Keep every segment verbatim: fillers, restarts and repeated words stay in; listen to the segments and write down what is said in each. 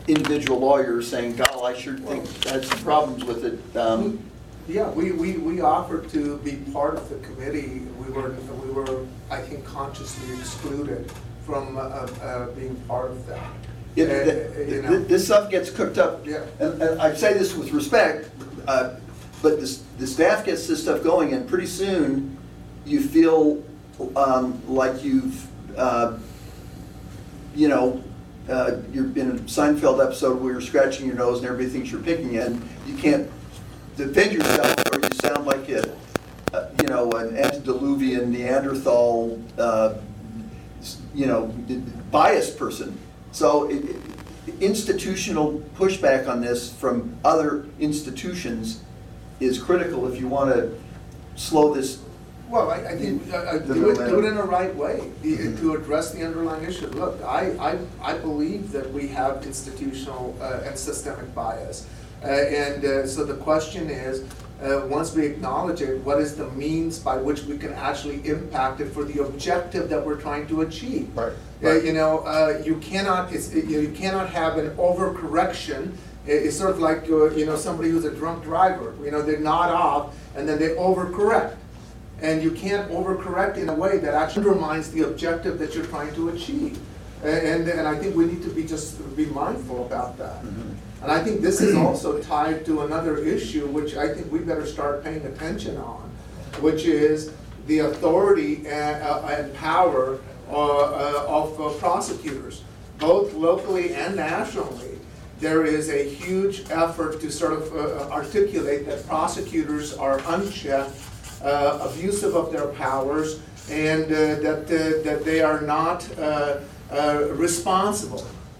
individual lawyers saying, "God, I sure think I had some problems with it." Um, Yeah, we, we, we offered to be part of the committee. We were, we were, I think, consciously excluded from uh, uh, being part of that. It, Uh, the, you the, know. this stuff gets cooked up, Yeah. and, and I say this with respect, uh, but this, the staff gets this stuff going, and pretty soon you feel um, like you've, uh, you know, uh, you're in a Seinfeld episode where you're scratching your nose and everybody thinks you're picking it, and you can't defend yourself, or you sound like a, uh, you know, an antediluvian Neanderthal, uh, you know, biased person. So it, it, institutional pushback on this from other institutions is critical if you want to slow this. Well, I, I think, uh, uh, The do it, momentum. do it in the right way, the- Mhm. to address the underlying issue. Look, I, I, I believe that we have institutional uh, and systemic bias. Uh, and uh, so the question is, uh, once we acknowledge it, what is the means by which we can actually impact it for the objective that we're trying to achieve? Right. Uh, you know, uh, you cannot, it's, you you cannot have an overcorrection. It- It's sort of like, uh, you know, somebody who's a drunk driver. You know, they nod off and then they overcorrect. And you can't overcorrect in a way that actually undermines the objective that you're trying to achieve. A- And, and I think we need to be just be mindful about that. And I think this is also tied to another issue, which I think we better start paying attention on, which is the authority and, uh, and power uh, uh, of uh, prosecutors, both locally and nationally. There is a huge effort to sort of uh, articulate that prosecutors are unchecked, uh, abusive of their powers, and uh, that, uh, that they are not uh, uh, responsible.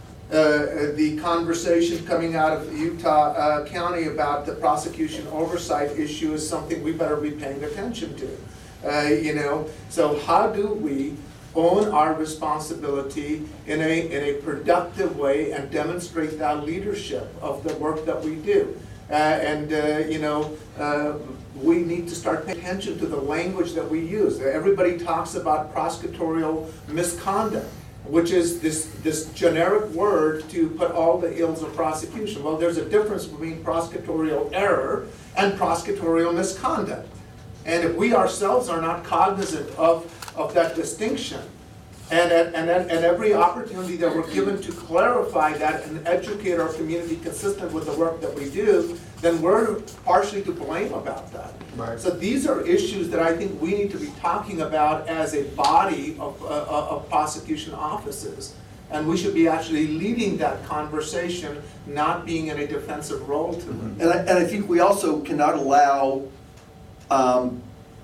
Uh, the conversation coming out of Utah uh, County about the prosecution oversight issue is something we better be paying attention to. Uh, you know, so how do we own our responsibility in a, in a productive way and demonstrate that leadership of the work that we do? Uh, and, uh, you know, uh, we need to start paying attention to the language that we use. Everybody talks about prosecutorial misconduct, which is this, this generic word to put all the ills of prosecution. Well, there's a difference between prosecutorial error and prosecutorial misconduct. And if we ourselves are not cognizant of, of that distinction, and at, and at, at every opportunity that we're given to clarify that and educate our community consistent with the work that we do, then we're partially to blame about that. Right. So these are issues that I think we need to be talking about as a body of, uh, of prosecution offices. And we should be actually leading that conversation, not being in a defensive role to it. And I, and I think we also cannot allow um,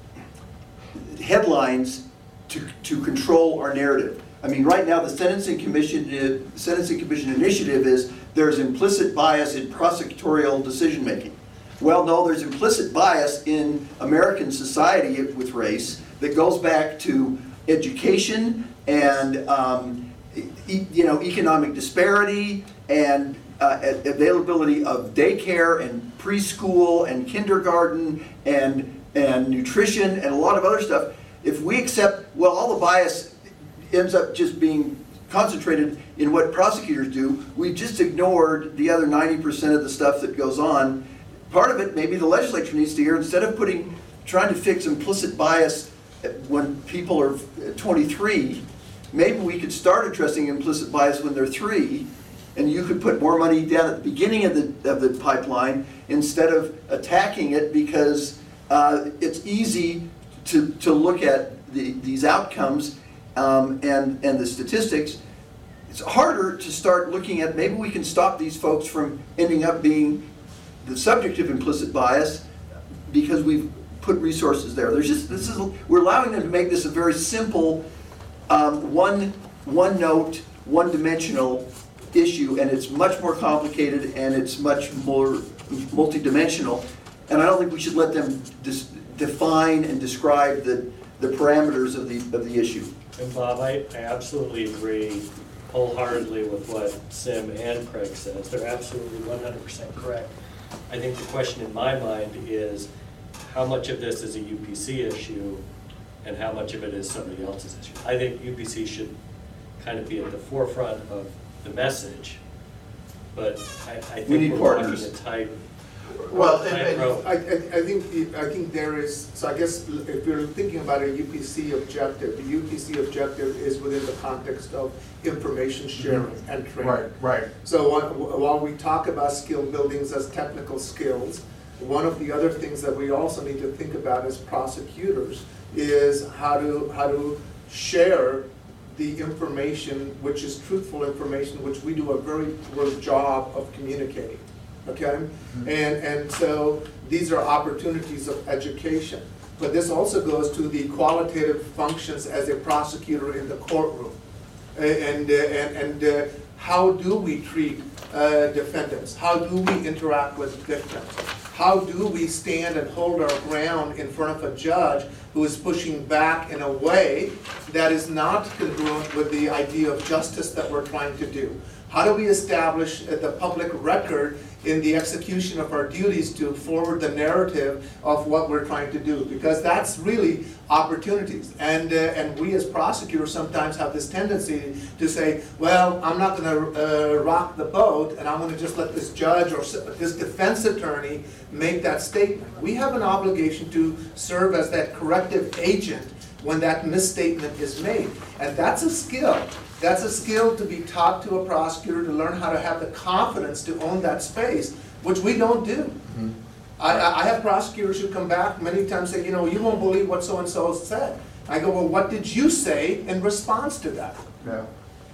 headlines to, to control our narrative. I mean, right now the Sentencing Commission, uh, Sentencing Commission initiative is there's implicit bias in prosecutorial decision making. Well, no, there's implicit bias in American society with race that goes back to education and um, e you know, economic disparity and uh, availability of daycare and preschool and kindergarten and and nutrition and a lot of other stuff. If we accept, well, all the bias ends up just being concentrated in what prosecutors do, we've just ignored the other ninety percent of the stuff that goes on. Part of it, maybe the legislature needs to hear, instead of putting, trying to fix implicit bias when people are twenty-three, maybe we could start addressing implicit bias when they're three, and you could put more money down at the beginning of the, of the pipeline instead of attacking it because uh, it's easy to, to look at the, these outcomes um, and, and the statistics. It's harder to start looking at, maybe we can stop these folks from ending up being the subject of implicit bias because we've put resources there. There's just, this is, we're allowing them to make this a very simple, um, one, one note, one dimensional issue, and it's much more complicated and it's much more multidimensional. And I don't think we should let them dis define and describe the, the parameters of the, of the issue. And Bob, I, I absolutely agree wholeheartedly with what Sim and Craig says. They're absolutely one hundred percent correct. I think the question in my mind is how much of this is a U P C issue and how much of it is somebody else's issue. I think U P C should kind of be at the forefront of the message but I, I We need think we're walking partners. a tight, Well, and, tight and rope. I, I, I think, I think there is, so I guess if you're thinking about a U P C objective, the U P C objective is within the context of information sharing and training. Right, right. So while while we talk about skill buildings as technical skills, one of the other things that we also need to think about as prosecutors is how to, how to share the information, which is truthful information, which we do a very good job of communicating, okay? And, and so these are opportunities of education. But this also goes to the qualitative functions as a prosecutor in the courtroom. And, uh, and, and uh, how do we treat uh, defendants? How do we interact with victims? How do we stand and hold our ground in front of a judge who is pushing back in a way that is not congruent with the idea of justice that we're trying to do? How do we establish the public record in the execution of our duties to forward the narrative of what we're trying to do? Because that's really opportunities. And, uh, and we as prosecutors sometimes have this tendency to say, well, I'm not going to uh, rock the boat and I'm going to just let this judge or this defense attorney make that statement. We have an obligation to serve as that corrective agent when that misstatement is made. And that's a skill. That's a skill to be taught to a prosecutor to learn how to have the confidence to own that space, which we don't do. Mm-hmm. I, I have prosecutors who come back many times and say, you know, you won't believe what so-and-so said. I go, well, what did you say in response to that? Yeah.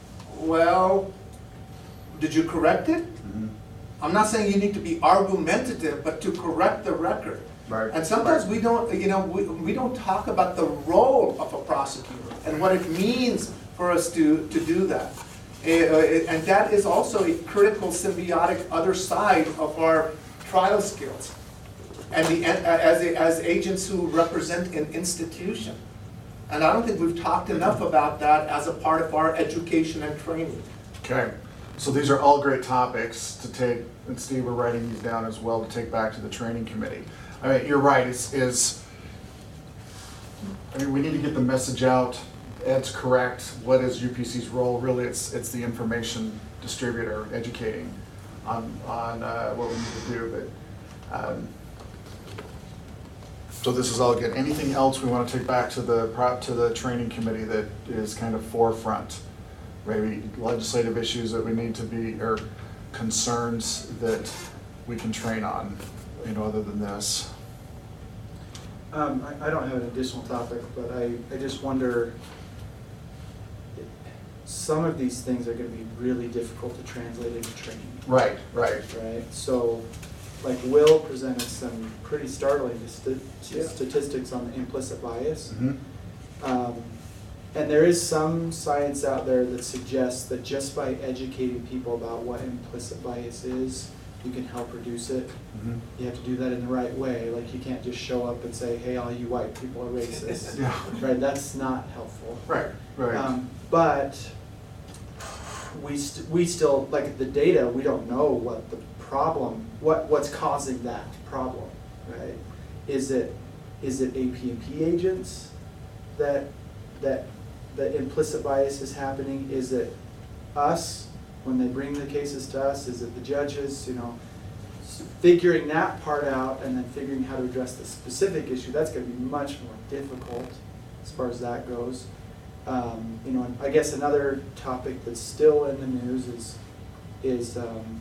Well, did you correct it? Mm-hmm. I'm not saying you need to be argumentative, but to correct the record. Right. And sometimes we don't, you know, we, we don't talk about the role of a prosecutor and what it means for us to, to do that. Uh, and that is also a critical symbiotic other side of our trial skills. And the, as, a, as agents who represent an institution. And I don't think we've talked enough about that as a part of our education and training. Okay, so these are all great topics to take, and Steve, we're writing these down as well to take back to the training committee. I mean, you're right, is, is I mean, we need to get the message out. Ed's correct. What is U P C's role? Really, it's it's the information distributor, educating on on uh, what we need to do. But um, so this is all good. Anything else we want to take back to the prop to the training committee that is kind of forefront? Maybe legislative issues that we need to be, or concerns that we can train on. You know, other than this. Um, I, I don't have an additional topic, but I, I just wonder, some of these things are going to be really difficult to translate into training. Right, right. Right? So, like Will presented some pretty startling st Yeah. statistics on the implicit bias. Mm-hmm. Um, and there is some science out there that suggests that just by educating people about what implicit bias is, you can help reduce it. Mm-hmm. You have to do that in the right way. Like, you can't just show up and say, hey, all you white people are racist. Yeah. Right? That's not helpful. Right, right. Um, but we st we still, like the data, we don't know what the problem, what what's causing that problem, right? Is it is it A P and P agents that that that implicit bias is happening? Is it us when they bring the cases to us? Is it the judges? You know, figuring that part out and then figuring how to address the specific issue, that's going to be much more difficult as far as that goes. Um, you know, and I guess another topic that's still in the news is, is um,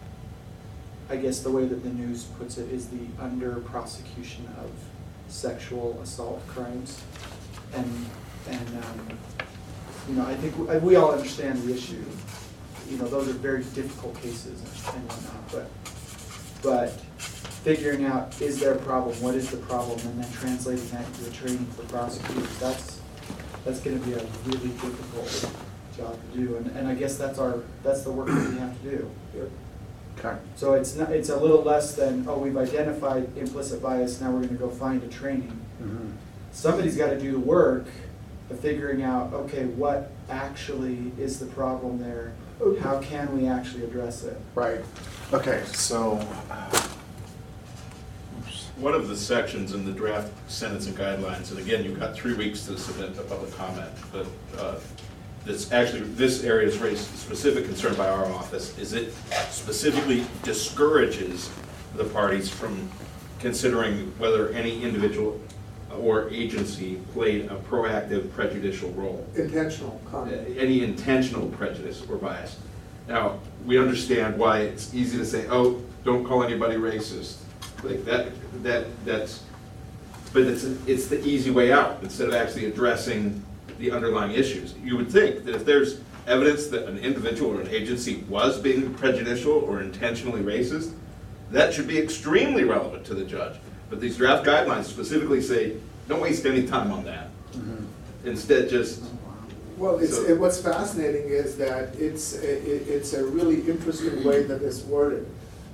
I guess the way that the news puts it is the under prosecution of sexual assault crimes, and and um, you know, I think we, we all understand the issue. You know, those are very difficult cases and whatnot, but but figuring out, is there a problem, what is the problem, and then translating that into a training for prosecutors, that's that's going to be a really difficult job to do, and, and I guess that's our that's the work that we have to do. Okay. So it's not it's a little less than, oh, we've identified implicit bias, now we're going to go find a training. Mm-hmm. Somebody's got to do the work of figuring out, okay, what actually is the problem there? How can we actually address it? Right. Okay, so. Uh, One of the sections in the draft sentencing guidelines, and again, you've got three weeks to submit a public comment, but uh, that's actually, this area is raised specific concern by our office, is it specifically discourages the parties from considering whether any individual or agency played a proactive prejudicial role. Intentional Uh, conduct. Any intentional prejudice or bias. Now, we understand why it's easy to say, oh, don't call anybody racist. Like that, that, that's, but it's, it's the easy way out instead of actually addressing the underlying issues. You would think that if there's evidence that an individual or an agency was being prejudicial or intentionally racist, that should be extremely relevant to the judge. But these draft guidelines specifically say, don't waste any time on that. Mm-hmm. Instead, just. Well, it's, So- it- what's fascinating is that it's, it, it's a really interesting way that it's worded.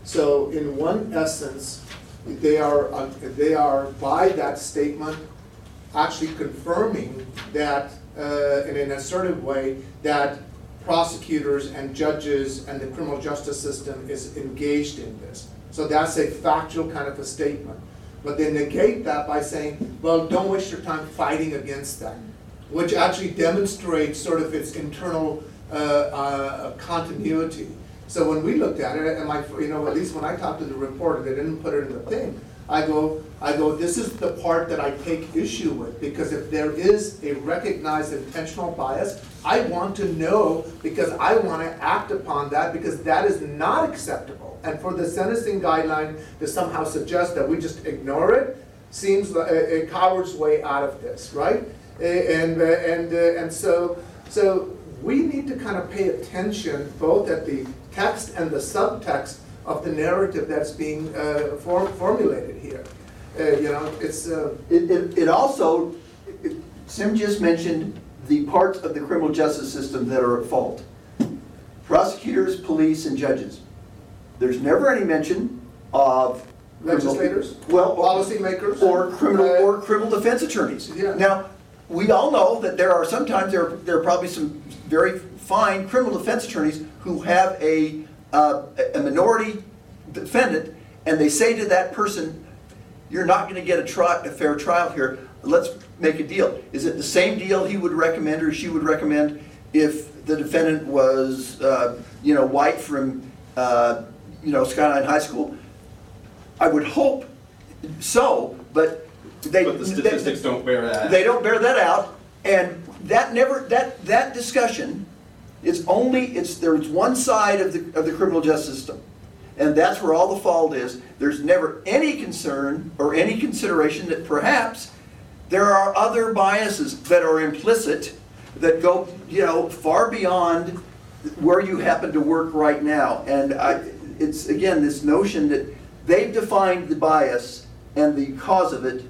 So in one essence, they are, uh, they are by that statement actually confirming that, uh, in an assertive way, that prosecutors and judges and the criminal justice system is engaged in this. So that's a factual kind of a statement. But they negate that by saying, well, don't waste your time fighting against that, which actually demonstrates sort of its internal uh, uh, continuity. So when we looked at it, and my, you know, at least when I talked to the reporter, they didn't put it in the thing. I go, I go, this is the part that I take issue with, because if there is a recognized intentional bias, I want to know, because I want to act upon that, because that is not acceptable. And for the sentencing guideline to somehow suggest that we just ignore it seems like a, a coward's way out of this, right? And, uh, and, uh, and so, so we need to kind of pay attention both at the text and the subtext of the narrative that's being uh, for, formulated here. Uh, you know, it's... Uh, It, it, it also, it, Sim just mentioned the parts of the criminal justice system that are at fault. Prosecutors, police, and judges. There's never any mention of criminal- Legislators? Well, Policymakers? or criminal, Uh, or criminal defense attorneys. Yeah. Now, we all know that there are sometimes, there, are- there are probably some very fine criminal defense attorneys who have a, uh, a minority defendant, and they say to that person, you're not gonna get a tri, a fair trial here, let's make a deal. Is it the same deal he would recommend or she would recommend if the defendant was, uh, you know, white from, uh, you know, Skyline High School? I would hope so, but they. But the statistics don't bear that. They don't bear that out, and that never, that, that discussion, it's only, it's, there's one side of the, of the criminal justice system, and that's where all the fault is. There's never any concern or any consideration that perhaps there are other biases that are implicit that go, you know, far beyond where you happen to work right now. And I, it's, again, this notion that they've defined the bias and the cause of it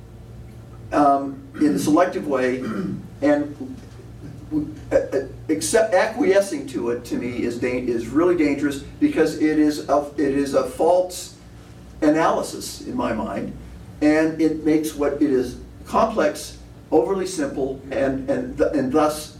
um, in a selective way, and uh, uh, accept, acquiescing to it, to me, is da is really dangerous, because it is a, it is a false analysis in my mind, and it makes what it is complex, overly simple, and and th and thus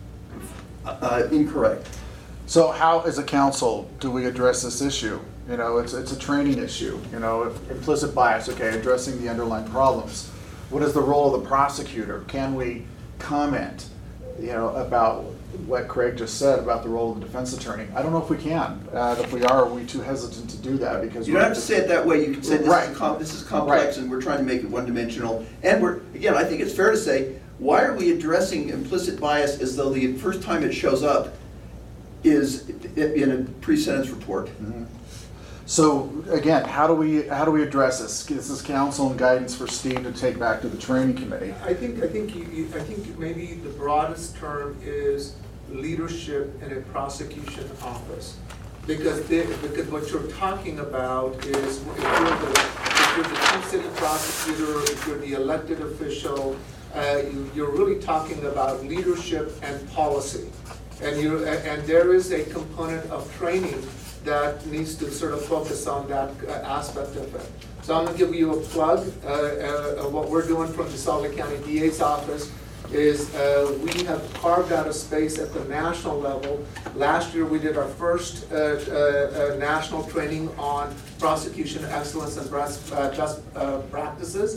uh, incorrect. So how, as a council, do we address this issue? You know, it's, it's a training issue, you know, if implicit bias, okay, addressing the underlying problems. What is the role of the prosecutor? Can we comment, you know, about what Craig just said about the role of the defense attorney? I don't know if we can. Uh, if we are, are we too hesitant to do that? Because You don't have to say it that way. You can say this, Right. is, com this is complex, Right. and we're trying to make it one-dimensional. And we're, again, I think it's fair to say, why are we addressing implicit bias as though the first time it shows up is in a pre-sentence report? Mm-hmm. So again, how do we how do we address this? This is counsel and guidance for Steve to take back to the training committee. I think, I think, you, you, I think maybe the broadest term is leadership in a prosecution office. Because, they, because what you're talking about is, if you're the, if you're the chief city prosecutor, if you're the elected official, uh, you, you're really talking about leadership and policy. And you, and there is a component of training that needs to sort of focus on that uh, aspect of it. So I'm gonna give you a plug. Uh, uh, what we're doing from the Salt Lake County D A's office is uh, we have carved out a space at the national level. Last year we did our first uh, uh, uh, national training on prosecution excellence and best, uh, best uh, practices.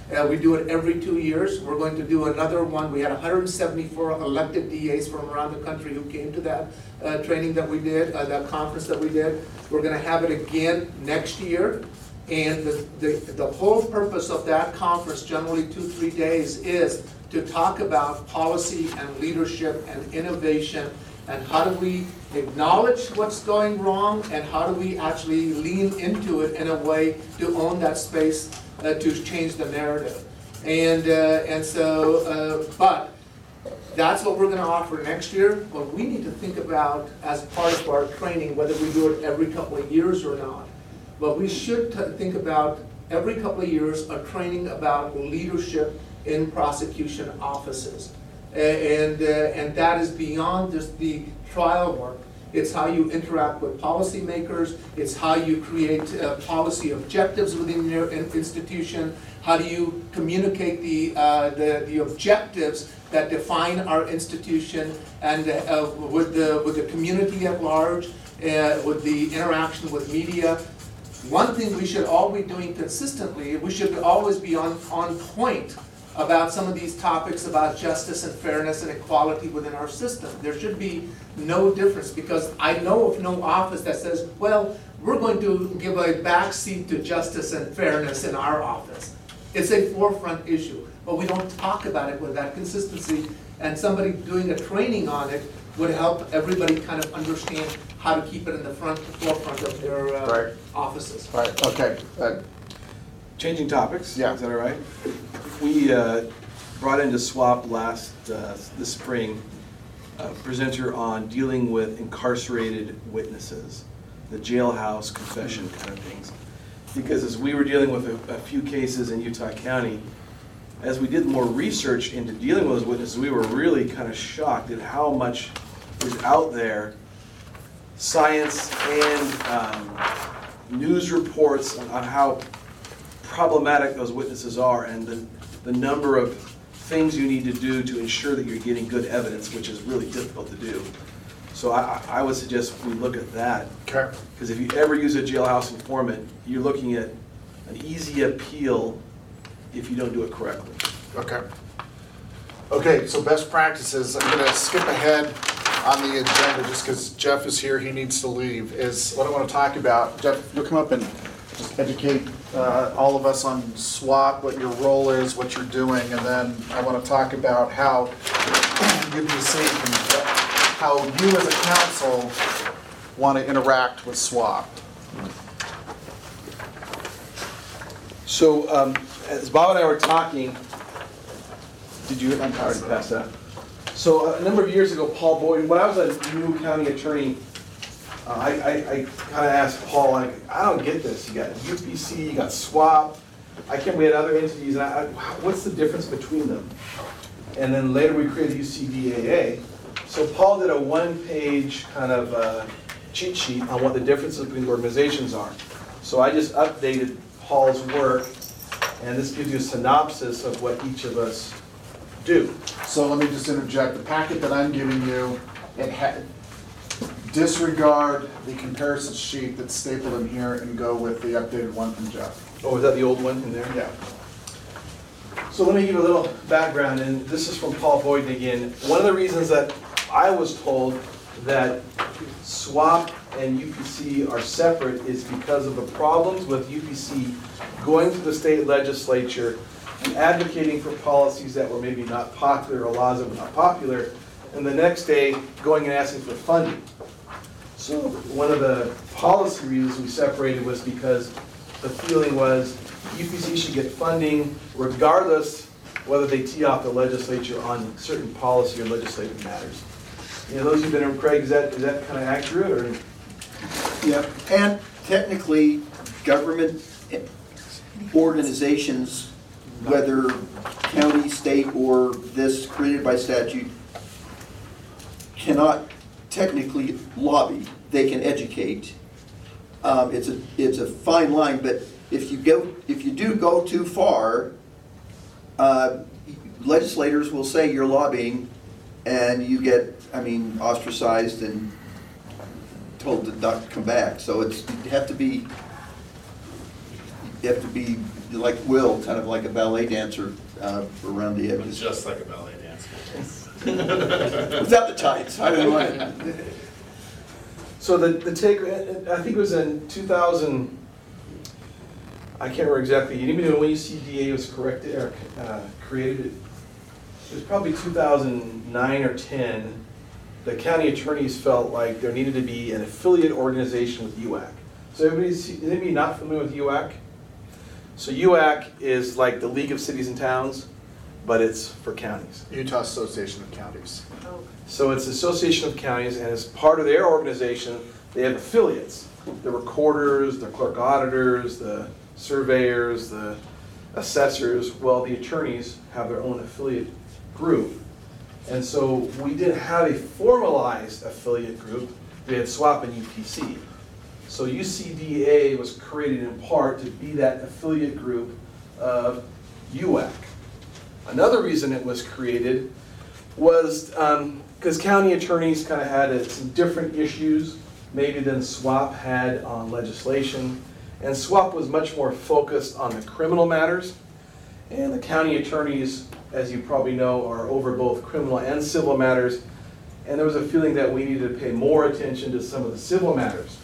Uh, we do it every two years. We're going to do another one. We had one hundred seventy-four elected D As from around the country who came to that uh, training that we did, uh, that conference that we did. We're gonna have it again next year. And the, the, the whole purpose of that conference, generally two, three days, is to talk about policy and leadership and innovation, and how do we acknowledge what's going wrong, and how do we actually lean into it in a way to own that space, uh, to change the narrative. And, uh, and so, uh, but that's what we're gonna offer next year. But we need to think about, as part of our training, whether we do it every couple of years or not. But we should t- think about, every couple of years, a training about leadership in prosecution offices. A- And, uh, and that is beyond just the trial work. It's how you interact with policymakers, it's how you create uh, policy objectives within your in- institution, how do you communicate the, uh, the, the objectives that define our institution, and uh, with the, with the community at large, uh, with the interaction with media. One thing we should all be doing consistently, we should always be on, on point about some of these topics about justice and fairness and equality within our system. There should be no difference, because I know of no office that says, well, we're going to give a backseat to justice and fairness in our office. It's a forefront issue, but we don't talk about it with that consistency, and somebody doing a training on it would help everybody kind of understand how to keep it in the front, forefront of their uh, Right. offices. Right, okay. Uh, Changing topics? Yeah. Is that all right? We uh, brought into SWAP last, uh, this spring, a presenter on dealing with incarcerated witnesses, the jailhouse confession kind of things. Because as we were dealing with a, a few cases in Utah County, as we did more research into dealing with those witnesses, we were really kind of shocked at how much is out there, science and um, news reports on, on how problematic those witnesses are, and the, the number of things you need to do to ensure that you're getting good evidence, which is really difficult to do. So I, I would suggest we look at that, Okay. because if you ever use a jailhouse informant, you're looking at an easy appeal if you don't do it correctly. Okay. Okay, so best practices, I'm gonna skip ahead on the agenda just because Jeff is here, he needs to leave, is what I want to talk about. Jeff, you'll come up and just educate uh, all of us on SWAP, what your role is, what you're doing, and then I want to talk about how U P C can, how you as a council want to interact with SWAP. So um, as Bob and I were talking, did you, I'm already past that. So uh, a number of years ago, Paul Boyd, when I was a new county attorney, uh, I, I, I kind of asked Paul, like, I don't get this. You got U P C, you got SWAP. I can't, we had other entities, and I, I, what's the difference between them? And then later we created U C D A A. So Paul did a one-page kind of uh, cheat sheet on what the differences between the organizations are. So I just updated Paul's work, and this gives you a synopsis of what each of us do. So let me just interject, the packet that I'm giving you, it had, disregard the comparison sheet that's stapled in here and go with the updated one from Jeff. Oh, is that the old one in there? Yeah. So let me give you a little background, and this is from Paul Boyden again. One of the reasons that I was told that SWAP and U P C are separate is because of the problems with U P C going to the state legislature and advocating for policies that were maybe not popular or laws that were not popular, and the next day going and asking for funding. So one of the policy reasons we separated was because the feeling was U P C should get funding regardless whether they tee off the legislature on certain policy or legislative matters. You know, those who've been in, Craig, is that, is that kind of accurate, or? Yeah, and technically, government organizations, whether county, state, or this created by statute, cannot technically lobby. They can educate. Um, it's a it's a fine line, but if you go if you do go too far, uh, legislators will say you're lobbying, and you get, I mean, ostracized and told to not come back. So it's, you have to be, you have to be like Will, kind of like a ballet dancer uh, around the edges. Just like a ballet dancer. Without the tights, I don't know. So the, the take, I think it was in two thousand, I can't remember exactly, you know when U C D A was corrected, or uh, created, it was probably two thousand nine or ten, the county attorneys felt like there needed to be an affiliate organization with U A C. So everybody's, is anybody not familiar with U A C? So U A C is like the League of Cities and Towns, but it's for counties. Utah Association of Counties. So it's the Association of Counties, and as part of their organization, they have affiliates. The recorders, the clerk auditors, the surveyors, the assessors. Well, the attorneys have their own affiliate group. And so we didn't have a formalized affiliate group. We had SWAP and U P C. So U C D A was created in part to be that affiliate group of U A C. Another reason it was created was because um, county attorneys kind of had uh, some different issues maybe than SWAP had on legislation. And SWAP was much more focused on the criminal matters. And the county attorneys, as you probably know, are over both criminal and civil matters. And there was a feeling that we needed to pay more attention to some of the civil matters.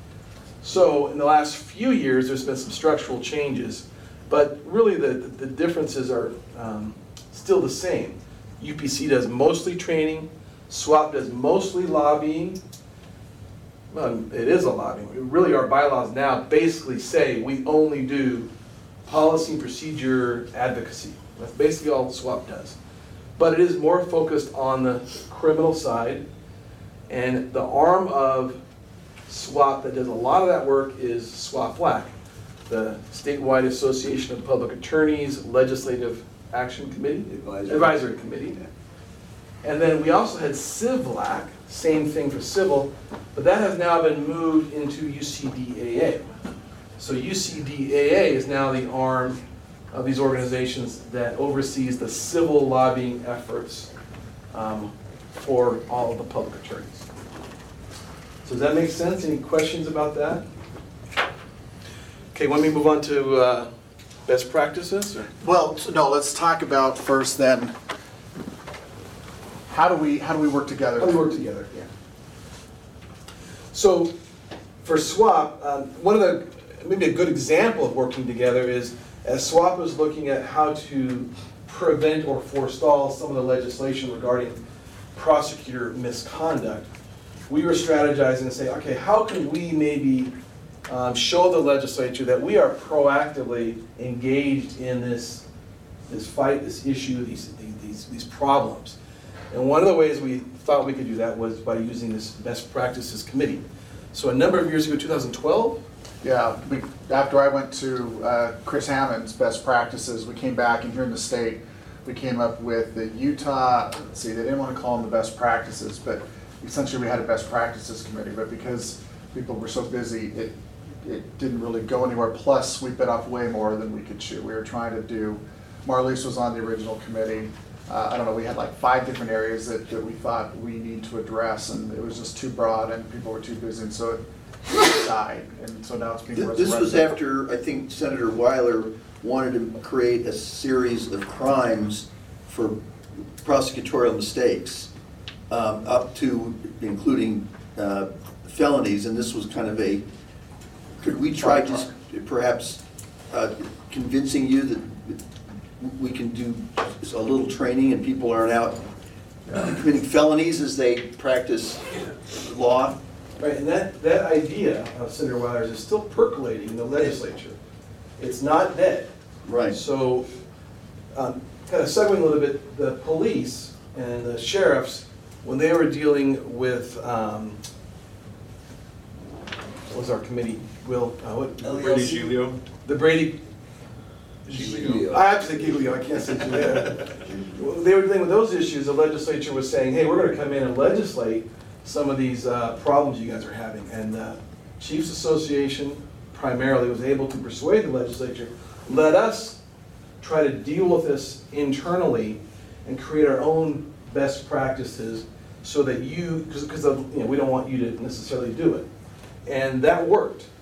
So in the last few years, there's been some structural changes. But really the, the differences are um, still the same. U P C does mostly training, SWAP does mostly lobbying. Well, it is a lobbying. Really, our bylaws now basically say we only do policy and procedure advocacy. That's basically all SWAP does. But it is more focused on the criminal side. And the arm of SWAP that does a lot of that work is SWAP L A C, the Statewide Association of Public Attorneys Legislative Action Committee, Advisory. Advisory Committee. And then we also had CivLAC, same thing for civil, but that has now been moved into U C D A A. So U C D A A is now the arm of these organizations that oversees the civil lobbying efforts um, for all of the public attorneys. So does that make sense? Any questions about that? Okay, let me move on to uh, best practices. Or? Well, so no, let's talk about first then, how do we, how do we work together? How do we work together? Yeah. So for SWAP, um, one of the, maybe a good example of working together is as SWAP was looking at how to prevent or forestall some of the legislation regarding prosecutor misconduct, we were strategizing and saying, okay, how can we maybe um, show the legislature that we are proactively engaged in this, this fight, this issue, these, these, these problems. And one of the ways we thought we could do that was by using this best practices committee. So a number of years ago, two thousand twelve, Yeah, we, after I went to uh, Chris Hammond's best practices, we came back and here in the state, we came up with the Utah, let's see, they didn't want to call them the best practices, but essentially we had a best practices committee, but because people were so busy, it, it didn't really go anywhere. Plus, we bit off way more than we could chew. We were trying to do, Marlise was on the original committee. Uh, I don't know, we had like five different areas that, that we thought we need to address, and it was just too broad and people were too busy, and so it died, and so now it's being Th- resurrected. This was after, I think Senator Weiler wanted to create a series of crimes for prosecutorial mistakes, um, up to including uh, felonies, and this was kind of a, could we try just perhaps uh, convincing you that we can do a little training and people aren't out uh, committing felonies as they practice law? right? And that, that idea of Senator Weiler's is still percolating in the legislature. It's not dead. Right. So, um, kind of segueing a little bit, the police and the sheriffs, when they were dealing with, um, what was our committee, Will? Uh, what? Brady Giglio? The Brady. Giglio. I have to say Giglio, I can't say Giglio. When they were dealing with those issues, the legislature was saying, hey, we're going to come in and legislate some of these uh, problems you guys are having. And the Chiefs Association primarily was able to persuade the legislature, let us try to deal with this internally and create our own best practices so that you, because you know, we don't want you to necessarily do it. And that worked.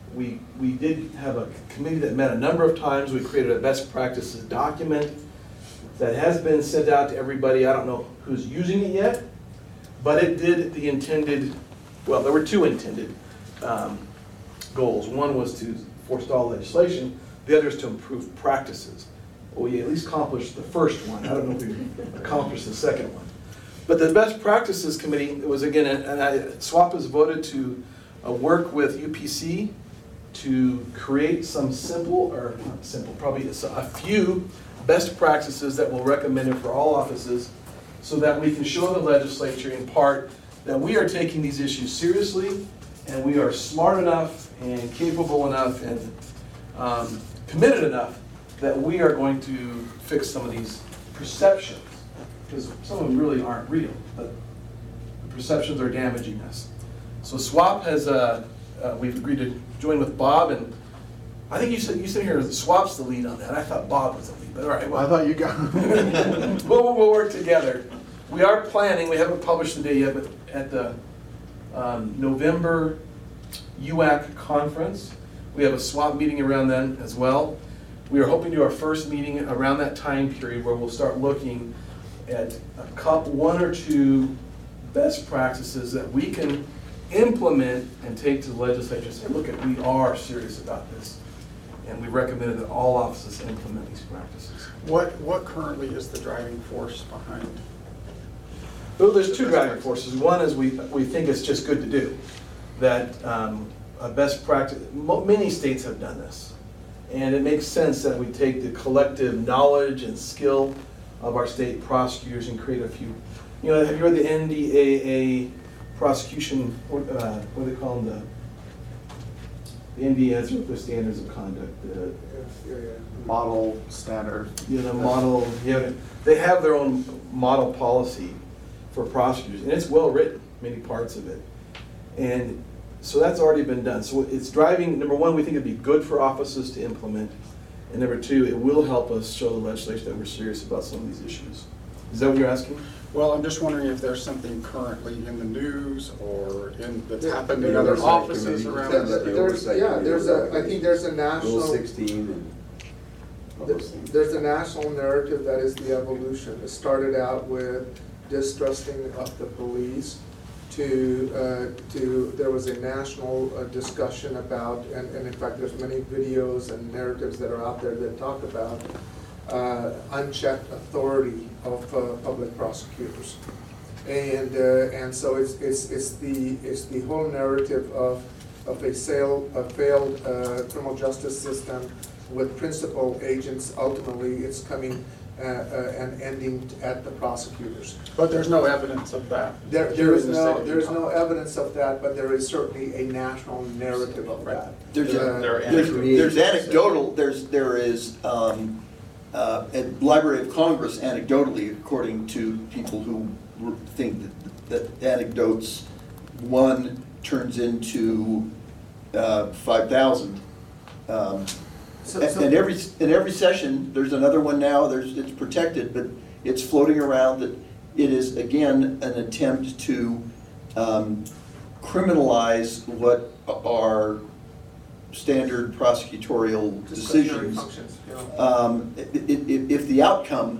We, we did have a committee that met a number of times. We created a best practices document that has been sent out to everybody. I don't know who's using it yet, but it did the intended, well, there were two intended um, goals. One was to forestall legislation, the other is to improve practices. Well, we at least accomplished the first one. I don't know if we accomplished the second one. But the best practices committee, it was again, and I, SWAP has voted to uh, work with U P C to create some simple, or not simple, probably a few best practices that we'll recommend it for all offices, so that we can show the legislature in part that we are taking these issues seriously, and we are smart enough and capable enough and um, committed enough that we are going to fix some of these perceptions, because some of them really aren't real, but the perceptions are damaging us. So SWAP has, uh, uh, we've agreed to join with Bob, and I think you said, you said here, SWAP's the lead on that. I thought Bob was the lead, but all right. Well, I thought you got. we'll, we'll work together. We are planning, we haven't published the date yet, but at the um, November U A C conference, we have a SWAP meeting around then as well. We are hoping to do our first meeting around that time period where we'll start looking at a couple, one or two best practices that we can implement and take to the legislature and say, look, we are serious about this. And we recommended that all offices implement these practices. What, what currently is the driving force behind? Well, there's two driving forces. One is we, we think it's just good to do. That um, a best practice, mo- many states have done this. And it makes sense that we take the collective knowledge and skill of our state prosecutors and create a few. You know, have you read the N D A A prosecution, uh, what do they call them? The, the N D A A, the standards of conduct. The, Model, standard. you know, model, yeah, they have their own model policy for prosecutors, and it's well written, many parts of it. And so that's already been done. So it's driving, number one, we think it'd be good for offices to implement. And number two, it will help us show the legislation that we're serious about some of these issues. Is that what you're asking? Well, I'm just wondering if there's something currently in the news or in, that's There- happened in there- other there's- offices around There- the there- state. There's, yeah, there's a, I think there's a Rule national, sixteen and all those things. there's a national narrative that is the evolution. It started out with distrusting of the police to, uh, to, there was a national uh, discussion about, and, and in fact, there's many videos and narratives that are out there that talk about uh, unchecked authority of uh, public prosecutors. And, uh, and so it's, it's, it's the, it's the whole narrative of, of a sail, a failed uh, criminal justice system with principal agents. Ultimately, it's coming uh, uh, and ending at the prosecutors. But there's no evidence of that. There, here there in is the no, state of there is Utah. no evidence of that, but there is certainly a national narrative of that. There's, Uh, There are there's, anecdotes. there's anecdotal, there's, there is, um, uh, at Library of Congress anecdotally, according to people who r- think that, that anecdotes, one turns into, uh, five thousand. Um, So- And so- and every, in every session, there's another one now, there's, it's protected, but it's floating around that it is, again, an attempt to um, criminalize what are standard prosecutorial Discretionary decisions. functions, you know. Um, i- i- i- If the outcome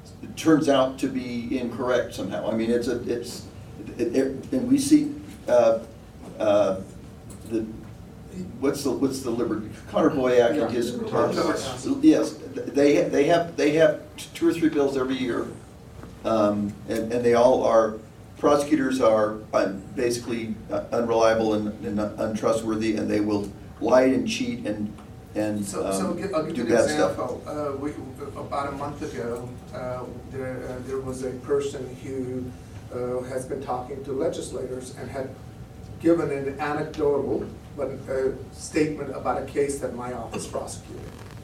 turns out to be incorrect somehow, I mean, it's a, it's, it- it- and we see uh, uh, the, what's the, what's the liberty, Connor Boyack and his. Yeah. Yes, they, they have, they have two or three bills every year, um, and, and they all are, prosecutors are uh, basically unreliable and and untrustworthy, and they will lie and cheat and, and So, so um, gi- I'll give do you an bad stuff. example. Uh, we, about a month ago, uh, there, uh, there was a person who uh, has been talking to legislators and had given an anecdotal, but a statement about a case that my office prosecuted,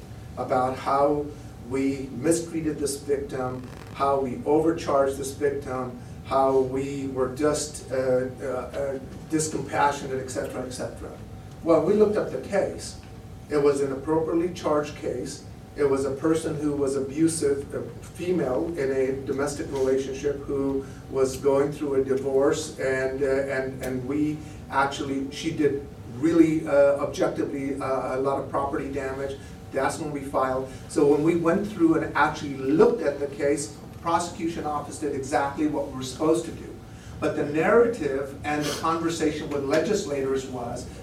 about how we mistreated this victim, how we overcharged this victim, how we were just uh, uh, uh, discompassionate, et cetera, et cetera. Well, we looked up the case. It was an appropriately charged case. It was a person who was abusive, a female in a domestic relationship who was going through a divorce, and, uh, and, and we actually, she did really uh, objectively uh, a lot of property damage. That's when we filed. So when we went through and actually looked at the case, prosecution office did exactly what we were supposed to do. But the narrative and the conversation with legislators was